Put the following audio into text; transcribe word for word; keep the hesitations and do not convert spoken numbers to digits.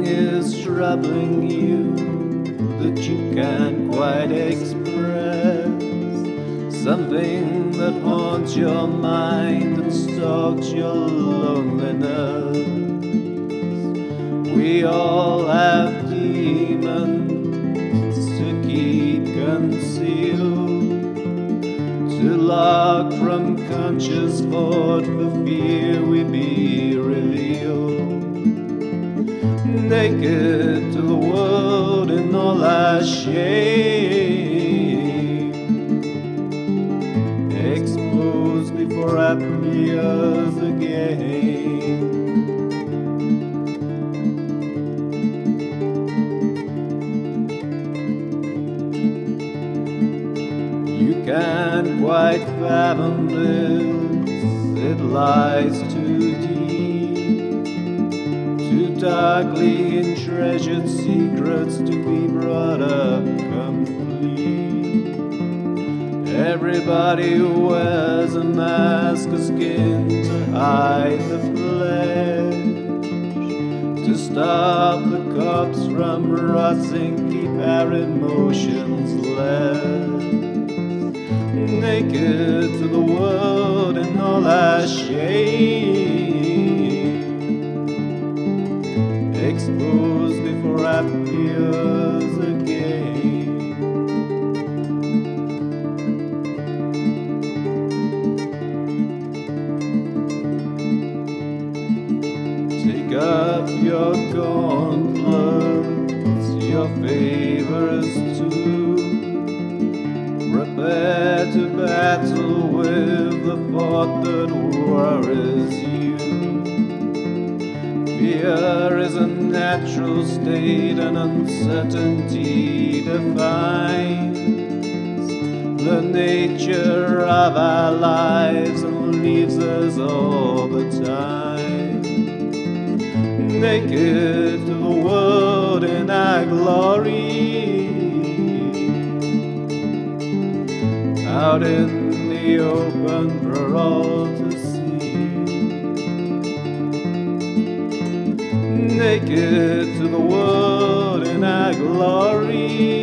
Something is troubling you that you can't quite express. Something that haunts your mind and stalks your loneliness. We all have demons to keep concealed, to lock from conscious thought for fear we be revealed. Naked to the world in all our shame, exposed before our peers again. You can't quite fathom this, it lies too deep, too darkly in treasured secrets to be brought up complete. Everybody wears a mask of skin to hide the flesh, to stop the corpse from rotting, keep our emotions less. Naked to the world in all our shame, exposed before our peers again. Take up your gauntlets, your favors too. Prepare to battle with the thought that worries you. Fear is a natural state, and uncertainty defines the nature of our lives and leaves us all the time. Naked to the world in our glory, out in the open for all to see. Naked to the world in our glory,